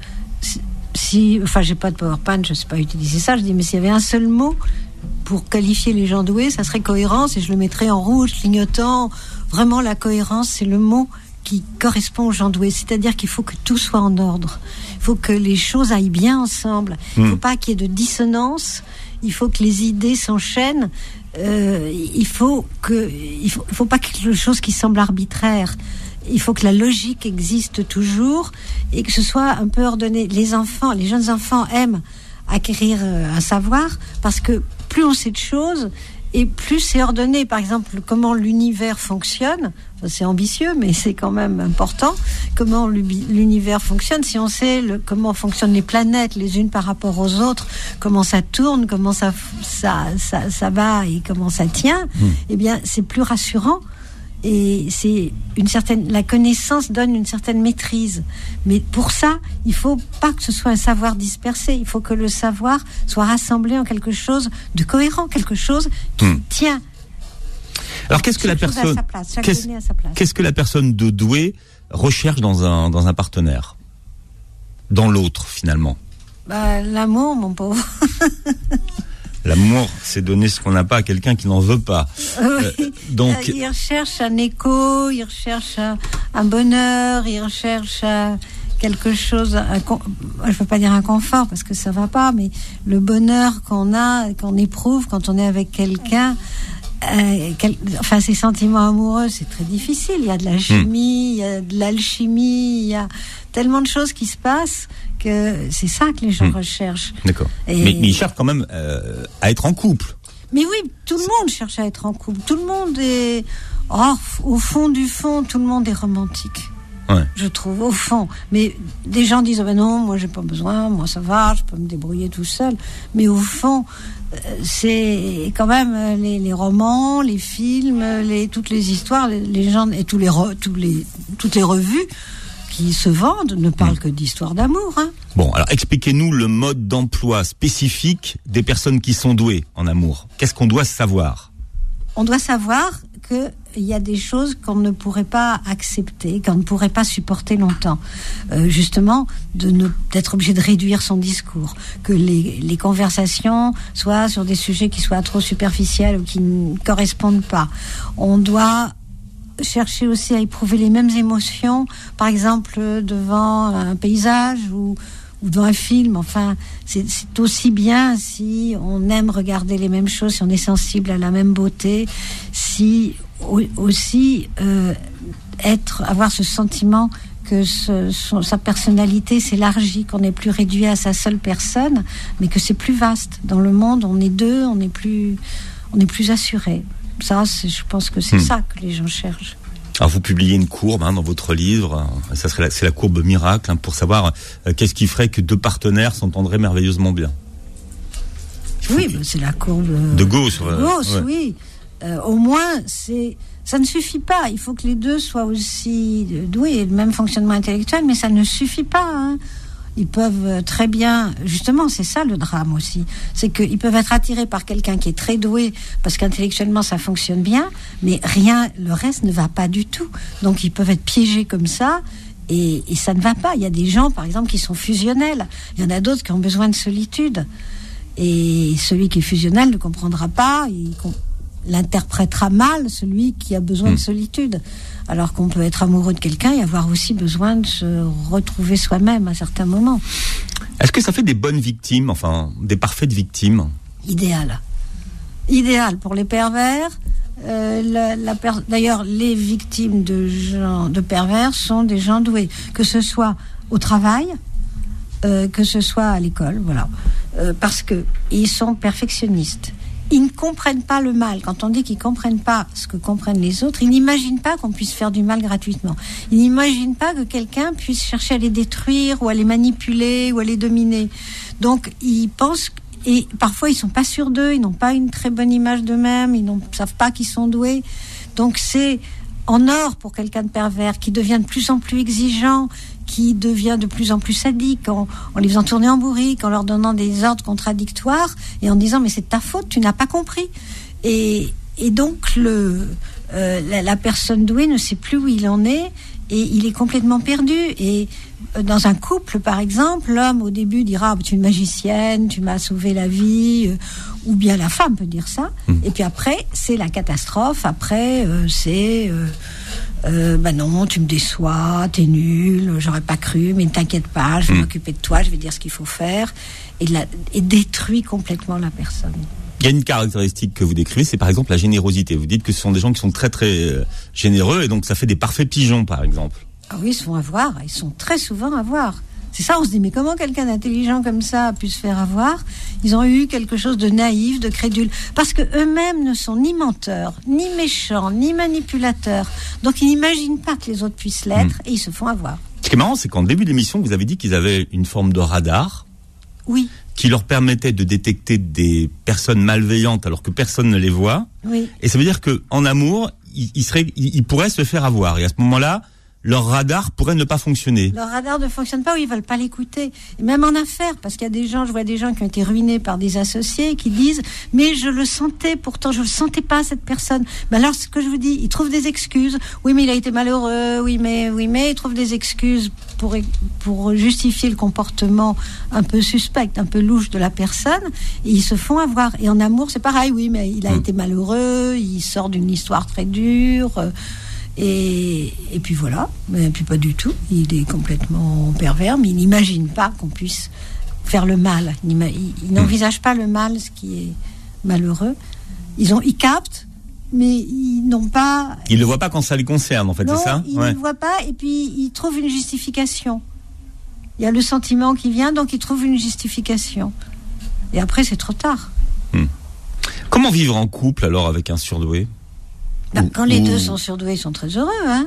j'ai pas de PowerPoint, je sais pas utiliser ça, je dis, mais s'il y avait un seul mot pour qualifier les gens doués, ça serait cohérence, et je le mettrais en rouge, clignotant. Vraiment, la cohérence, c'est le mot qui correspond aux gens doués. C'est-à-dire qu'il faut que tout soit en ordre. Il faut que les choses aillent bien ensemble. Il faut pas qu'il y ait de dissonance. Il faut que les idées s'enchaînent. Il faut pas quelque chose qui semble arbitraire. Il faut que la logique existe toujours et que ce soit un peu ordonné. Les jeunes enfants aiment acquérir un savoir parce que plus on sait de choses et plus c'est ordonné. Par exemple, comment l'univers fonctionne, c'est ambitieux, mais c'est quand même important. Comment l'univers fonctionne, si on sait comment fonctionnent les planètes les unes par rapport aux autres, comment ça tourne, comment ça va et comment ça tient, eh bien, c'est plus rassurant. Et la connaissance donne une certaine maîtrise. Mais pour ça, il faut pas que ce soit un savoir dispersé. Il faut que le savoir soit rassemblé en quelque chose de cohérent, quelque chose qui tient. Alors, qu'est-ce que la personne, qu'est-ce que la personne de douée recherche dans un partenaire, dans l'autre finalement? L'amour, mon pauvre. L'amour, c'est donner ce qu'on n'a pas à quelqu'un qui n'en veut pas. Oui. Donc, il recherche un écho, il recherche un bonheur, il recherche quelque chose. Je ne veux pas dire un confort parce que ça va pas, mais le bonheur qu'on éprouve quand on est avec quelqu'un. Ces sentiments amoureux, c'est très difficile. Il y a de la chimie, il y a de l'alchimie, il y a tellement de choses qui se passent que c'est ça que les gens recherchent. D'accord. Mais ils cherchent quand même à être en couple. Mais oui, tout le monde cherche à être en couple. Tout le monde est... au fond du fond, tout le monde est romantique. Ouais. Je trouve, au fond. Mais des gens disent, non, moi j'ai pas besoin, moi ça va, je peux me débrouiller tout seul. Mais au fond, c'est quand même les romans, les films, toutes les histoires, les gens et toutes les revues qui se vendent ne parlent que d'histoires d'amour. Bon, alors expliquez-nous le mode d'emploi spécifique des personnes qui sont douées en amour. Qu'est-ce qu'on doit savoir ? On doit savoir qu'il y a des choses qu'on ne pourrait pas accepter, qu'on ne pourrait pas supporter longtemps. Justement, d'être obligé de réduire son discours, que les conversations soient sur des sujets qui soient trop superficiels ou qui ne correspondent pas. On doit chercher aussi à éprouver les mêmes émotions, par exemple devant un paysage ou ou devant un film. Enfin, c'est aussi bien si on aime regarder les mêmes choses, si on est sensible à la même beauté, si aussi avoir ce sentiment que sa personnalité s'élargit, qu'on n'est plus réduit à sa seule personne, mais que c'est plus vaste. Dans le monde, on est deux, on est plus assuré. Ça, je pense que c'est ça que les gens cherchent. Alors vous publiez une courbe dans votre livre, c'est la courbe miracle, pour savoir qu'est-ce qui ferait que deux partenaires s'entendraient merveilleusement bien. Oui, c'est la courbe de Gauss. Oui. Au moins, ça ne suffit pas. Il faut que les deux soient aussi doués et le même fonctionnement intellectuel, mais ça ne suffit pas. Hein. Ils peuvent très bien, justement, c'est ça le drame aussi, c'est qu'ils peuvent être attirés par quelqu'un qui est très doué parce qu'intellectuellement ça fonctionne bien, mais le reste ne va pas du tout. Donc ils peuvent être piégés comme ça et ça ne va pas. Il y a des gens, par exemple, qui sont fusionnels. Il y en a d'autres qui ont besoin de solitude. Et celui qui est fusionnel ne comprendra pas, il l'interprétera mal, celui qui a besoin de solitude. Alors qu'on peut être amoureux de quelqu'un et avoir aussi besoin de se retrouver soi-même à certains moments. Est-ce que ça fait des bonnes victimes, des parfaites victimes ? Idéal pour les pervers. D'ailleurs, les victimes de pervers sont des gens doués, que ce soit au travail, que ce soit à l'école, voilà. Parce que ils sont perfectionnistes. Ils ne comprennent pas le mal. Quand on dit qu'ils ne comprennent pas ce que comprennent les autres, ils n'imaginent pas qu'on puisse faire du mal gratuitement. Ils n'imaginent pas que quelqu'un puisse chercher à les détruire ou à les manipuler ou à les dominer. Donc, ils pensent, et parfois ils ne sont pas sûrs d'eux, ils n'ont pas une très bonne image d'eux-mêmes, ils ne savent pas qu'ils sont doués. Donc, c'est en or pour quelqu'un de pervers qui devient de plus en plus exigeant, qui devient de plus en plus sadique, en les faisant tourner en bourrique, en leur donnant des ordres contradictoires et en disant mais c'est de ta faute, tu n'as pas compris. Et donc la personne douée ne sait plus où il en est et il est complètement perdu. Et dans un couple, par exemple, l'homme au début dira tu es une magicienne, tu m'as sauvé la vie, ou bien la femme peut dire ça. Et puis après c'est la catastrophe. Après c'est non, tu me déçois, t'es nul, j'aurais pas cru, mais ne t'inquiète pas, je vais m'occuper de toi, je vais dire ce qu'il faut faire, et détruit complètement la personne. Il y a une caractéristique que vous décrivez, c'est par exemple la générosité. Vous dites que ce sont des gens qui sont très très généreux, et donc ça fait des parfaits pigeons, par exemple. Ah oui, ils se font avoir, ils sont très souvent avoir. C'est ça, on se dit, mais comment quelqu'un d'intelligent comme ça a pu se faire avoir ? Ils ont eu quelque chose de naïf, de crédule. Parce que eux-mêmes ne sont ni menteurs, ni méchants, ni manipulateurs. Donc ils n'imaginent pas que les autres puissent l'être et ils se font avoir. Ce qui est marrant, c'est qu'en début d'émission, vous avez dit qu'ils avaient une forme de radar. Oui. Qui leur permettait de détecter des personnes malveillantes alors que personne ne les voit. Oui. Et ça veut dire qu'en amour, ils pourraient se faire avoir. Et à ce moment-là, leur radar pourrait ne pas fonctionner. Leur radar ne fonctionne pas ou ils veulent pas l'écouter. Et même en affaires, parce qu'il y a des gens, je vois des gens qui ont été ruinés par des associés qui disent « Mais je le sentais, pourtant je le sentais pas cette personne. » Ben alors, ce que je vous dis, ils trouvent des excuses. Oui, mais il a été malheureux. Oui, mais ils trouvent des excuses pour justifier le comportement un peu suspect, un peu louche de la personne. Et ils se font avoir. Et en amour, c'est pareil. Oui, mais il a été malheureux. Il sort d'une histoire très dure. Et puis voilà, mais puis pas du tout. Il est complètement pervers, mais il n'imagine pas qu'on puisse faire le mal. Il n'envisage pas le mal, ce qui est malheureux. Ils captent, mais ils n'ont pas. Ils le voient pas quand ça les concerne, en fait, non, c'est ça ? Ils ne le voient pas, et puis ils trouvent une justification. Il y a le sentiment qui vient, donc ils trouvent une justification. Et après, c'est trop tard. Comment vivre en couple alors avec un surdoué ? Quand les deux sont surdoués, ils sont très heureux, hein.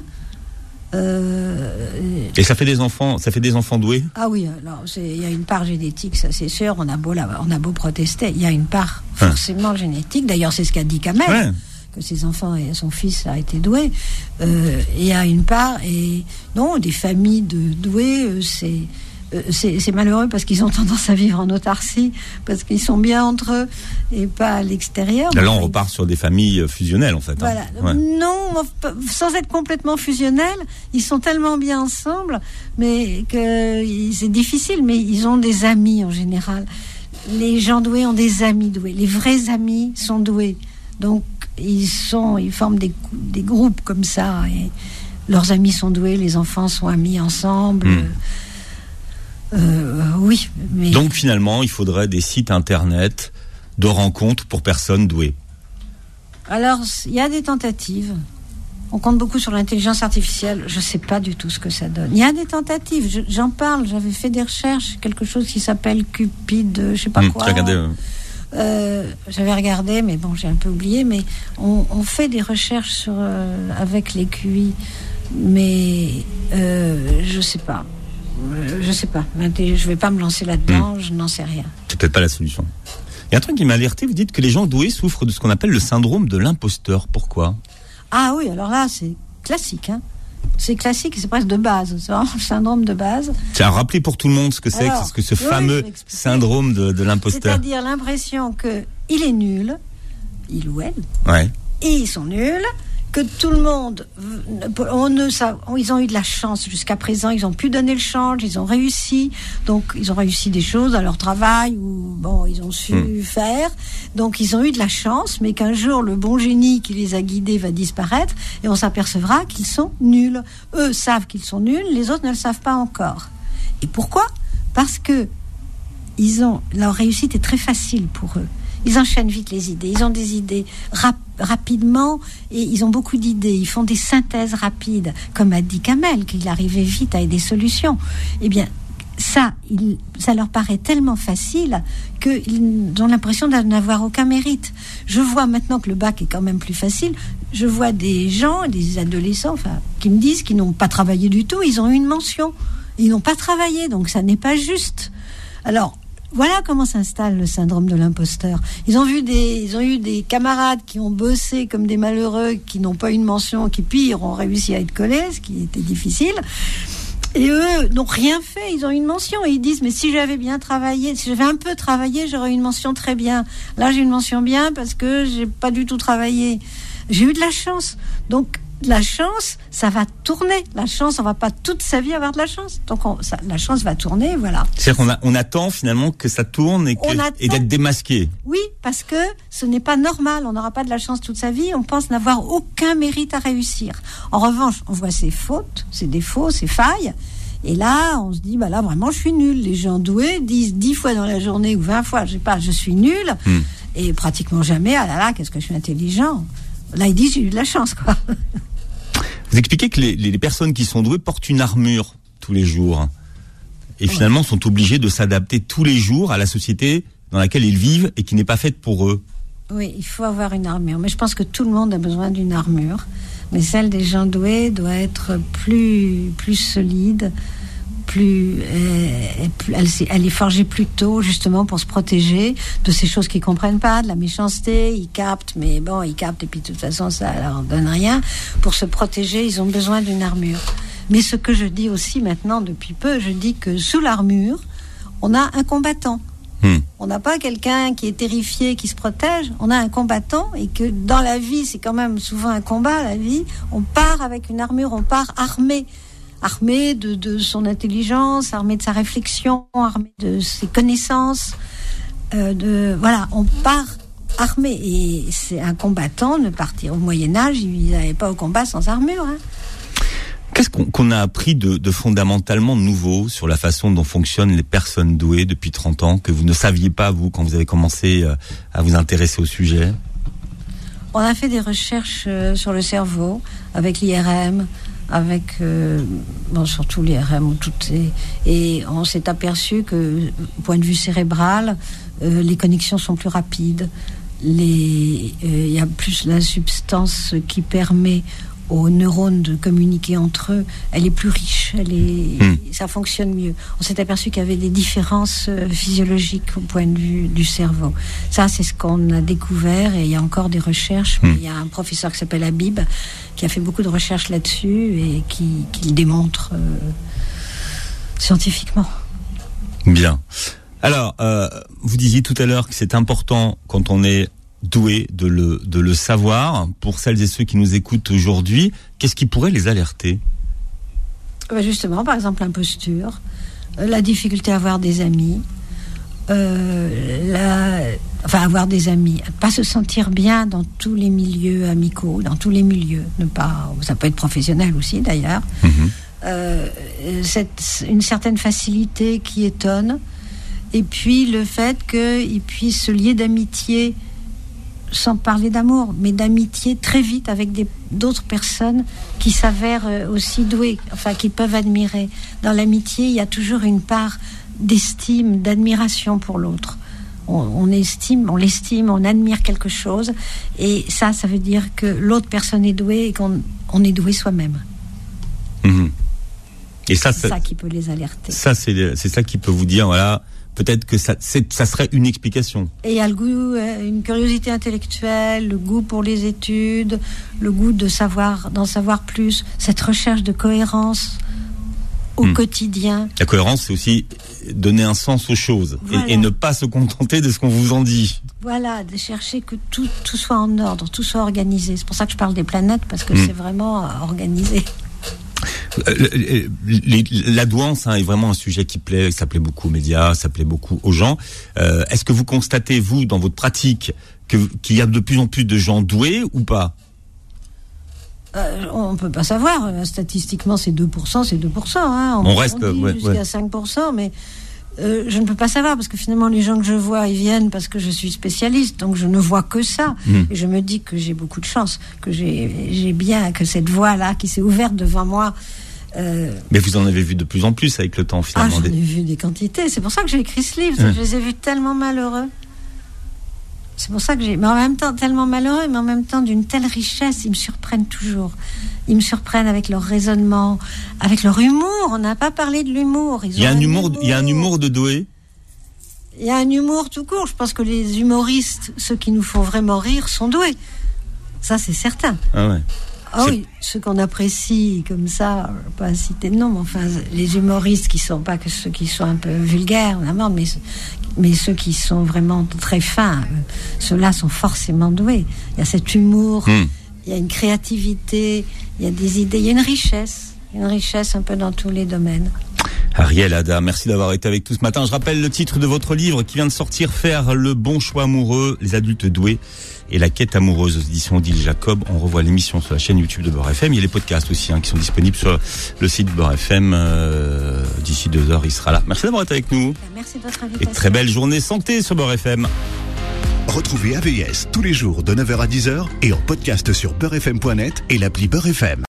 Et ça fait des enfants doués ? Ah oui, alors il y a une part génétique, ça c'est sûr. On a beau protester, il y a une part forcément génétique. D'ailleurs, c'est ce qu'a dit Kamel, que ses enfants et son fils a été doué. Il y a une part, et non, des familles de doués, c'est malheureux parce qu'ils ont tendance à vivre en autarcie, parce qu'ils sont bien entre eux et pas à l'extérieur. Là, on repart sur des familles fusionnelles, en fait. Voilà. Non, sans être complètement fusionnels, ils sont tellement bien ensemble, mais que c'est difficile. Mais ils ont des amis en général. Les gens doués ont des amis doués. Les vrais amis sont doués. Donc ils forment des groupes comme ça. Et leurs amis sont doués, les enfants sont amis ensemble. Oui. Mais... Donc finalement, il faudrait des sites internet de rencontres pour personnes douées. Alors, il y a des tentatives. On compte beaucoup sur l'intelligence artificielle. Je ne sais pas du tout ce que ça donne. Il y a des tentatives. J'en parle. J'avais fait des recherches. Quelque chose qui s'appelle Cupid, je ne sais pas quoi. J'avais regardé, mais bon, j'ai un peu oublié. Mais on fait des recherches avec les QI. Mais je ne sais pas. Je ne sais pas. Je ne vais pas me lancer là-dedans. Je n'en sais rien. C'est peut-être pas la solution. Il y a un truc qui m'a alerté. Vous dites que les gens doués souffrent de ce qu'on appelle le syndrome de l'imposteur. Pourquoi ? Ah oui, alors là, c'est classique. Hein. C'est classique, c'est presque de base. C'est vraiment le syndrome de base. C'est à rappeler pour tout le monde ce que c'est, ce que ce fameux syndrome de l'imposteur. C'est-à-dire l'impression qu'il est nul, il ou elle, et ils sont nuls, que tout le monde, ils ont eu de la chance jusqu'à présent, ils ont pu donner le change, ils ont réussi, donc ils ont réussi des choses à leur travail, ou bon, ils ont su faire, donc ils ont eu de la chance, mais qu'un jour le bon génie qui les a guidés va disparaître, et on s'apercevra qu'ils sont nuls. Eux savent qu'ils sont nuls, les autres ne le savent pas encore. Et pourquoi ? Parce que leur réussite est très facile pour eux. Ils enchaînent vite les idées, ils ont des idées rapidement, et ils ont beaucoup d'idées, ils font des synthèses rapides, comme a dit Kamel, qu'il arrivait vite à des solutions. Eh bien, ça leur paraît tellement facile qu'ils ont l'impression de n'avoir aucun mérite. Je vois maintenant que le bac est quand même plus facile, je vois des gens, des adolescents, qui me disent qu'ils n'ont pas travaillé du tout, ils ont eu une mention, ils n'ont pas travaillé, donc ça n'est pas juste. Alors, voilà comment s'installe le syndrome de l'imposteur. Ils ont eu des camarades qui ont bossé comme des malheureux, qui n'ont pas eu une mention, qui pire ont réussi à être collés, ce qui était difficile. Et eux n'ont rien fait, ils ont eu une mention. Et ils disent, mais si j'avais bien travaillé, si j'avais un peu travaillé, j'aurais eu une mention très bien. Là, j'ai une mention bien parce que j'ai pas du tout travaillé. J'ai eu de la chance. Donc, la chance, ça va tourner. La chance, on va pas toute sa vie avoir de la chance. Donc, la chance va tourner, voilà. C'est-à-dire qu'on attend finalement que ça tourne et d'être démasqué. Oui, parce que ce n'est pas normal. On n'aura pas de la chance toute sa vie. On pense n'avoir aucun mérite à réussir. En revanche, on voit ses fautes, ses défauts, ses failles. Et là, on se dit, là, vraiment, je suis nul. Les gens doués disent 10 fois dans la journée ou 20 fois, je suis nul. Et pratiquement jamais, ah là là, qu'est-ce que je suis intelligent. Là, ils disent, j'ai eu de la chance, quoi. Vous expliquez que les personnes qui sont douées portent une armure tous les jours. Et finalement, sont obligées de s'adapter tous les jours à la société dans laquelle ils vivent et qui n'est pas faite pour eux. Oui, il faut avoir une armure. Mais je pense que tout le monde a besoin d'une armure. Mais celle des gens doués doit être plus solide, elle est forgée plus tôt, justement, pour se protéger de ces choses qu'ils comprennent pas, de la méchanceté. Ils captent, mais bon, ils captent, et puis de toute façon, ça leur donne rien. Pour se protéger, ils ont besoin d'une armure. Mais ce que je dis aussi maintenant, depuis peu, je dis que sous l'armure, on a un combattant. On n'a pas quelqu'un qui est terrifié, qui se protège. On a un combattant, et que dans la vie, c'est quand même souvent un combat, la vie. On part avec une armure, on part armé de son intelligence, armé de sa réflexion, armé de ses connaissances. On part armé. Et c'est un combattant de partir au Moyen-Âge, ils n'allaient pas au combat sans armure. Qu'est-ce qu'on a appris de fondamentalement nouveau sur la façon dont fonctionnent les personnes douées depuis 30 ans, que vous ne saviez pas, vous, quand vous avez commencé à vous intéresser au sujet ? On a fait des recherches sur le cerveau, avec l'IRM, avec surtout l'IRM, et on s'est aperçu que, point de vue cérébral, les connexions sont plus rapides. Il y a plus la substance qui permet aux neurones de communiquer entre eux, elle est plus riche, ça fonctionne mieux. On s'est aperçu qu'il y avait des différences physiologiques au point de vue du cerveau. Ça, c'est ce qu'on a découvert, et il y a encore des recherches. Il y a un professeur qui s'appelle Habib, qui a fait beaucoup de recherches là-dessus, et qui le démontre scientifiquement. Bien. Alors, vous disiez tout à l'heure que c'est important, quand on est doué, de le savoir. Pour celles et ceux qui nous écoutent aujourd'hui, qu'est-ce qui pourrait les alerter ? Justement, par exemple, l'imposture, la difficulté à avoir des amis, avoir des amis, pas se sentir bien dans tous les milieux amicaux, dans tous les milieux, ça peut être professionnel aussi d'ailleurs. une certaine facilité qui étonne, et puis le fait qu'ils puissent se lier d'amitié, sans parler d'amour, mais d'amitié très vite avec d'autres personnes qui s'avèrent aussi douées, enfin qu'ils peuvent admirer. Dans l'amitié, il y a toujours une part d'estime, d'admiration pour l'autre. On l'estime, on admire quelque chose, et ça veut dire que l'autre personne est douée et qu'on est doué soi-même. Mmh. Et ça, c'est ça qui peut les alerter. Ça, c'est ça qui peut vous dire, voilà, peut-être que ça serait une explication. Et il y a le goût, une curiosité intellectuelle, le goût pour les études, le goût d'en savoir plus, cette recherche de cohérence au quotidien. La cohérence, c'est aussi donner un sens aux choses, voilà. et ne pas se contenter de ce qu'on vous en dit. Voilà, de chercher que tout soit en ordre, tout soit organisé. C'est pour ça que je parle des planètes, parce que c'est vraiment organisé. La douance est vraiment un sujet ça plaît beaucoup aux médias, ça plaît beaucoup aux gens. Est-ce que vous constatez, vous, dans votre pratique, qu'il y a de plus en plus de gens doués ou pas ? On ne peut pas savoir. Statistiquement, c'est 2%, c'est 2%. Hein. On reste jusqu'à 5%, mais je ne peux pas savoir, parce que finalement, les gens que je vois, ils viennent parce que je suis spécialiste, donc je ne vois que ça. Et je me dis que j'ai beaucoup de chance, que que cette voie-là qui s'est ouverte devant moi. Mais vous en avez vu de plus en plus avec le temps, finalement. J'en ai vu des quantités. C'est pour ça que j'ai écrit ce livre. Je les ai vus tellement malheureux. C'est pour ça que mais en même temps tellement malheureux, mais en même temps d'une telle richesse. Ils me surprennent toujours. Ils me surprennent avec leur raisonnement, avec leur humour. On n'a pas parlé de l'humour. Il y a un humour de doué. Il y a un humour tout court. Je pense que les humoristes, ceux qui nous font vraiment rire, sont doués. Ça, c'est certain. Ah ouais. Oui, ceux qu'on apprécie comme ça, pas citer de nom, mais enfin, les humoristes qui sont pas que ceux qui sont un peu vulgaires, vraiment, mais ceux qui sont vraiment très fins, ceux-là sont forcément doués. Il y a cet humour, il y a une créativité, il y a des idées, il y a une richesse un peu dans tous les domaines. Ariel Ada, merci d'avoir été avec nous ce matin. Je rappelle le titre de votre livre qui vient de sortir, Faire le bon choix amoureux, les adultes doués et la quête amoureuse, aux éditions Odile Jacob. On revoit l'émission sur la chaîne YouTube de Beurre FM. Il y a les podcasts aussi qui sont disponibles sur le site Beurre FM. D'ici 2 heures, il sera là. Merci d'avoir été avec nous. Merci de votre invitation. Et très belle journée santé sur Beurre FM. Retrouvez AVS tous les jours de 9h à 10h et en podcast sur beurrefm.net et l'appli Beurre FM.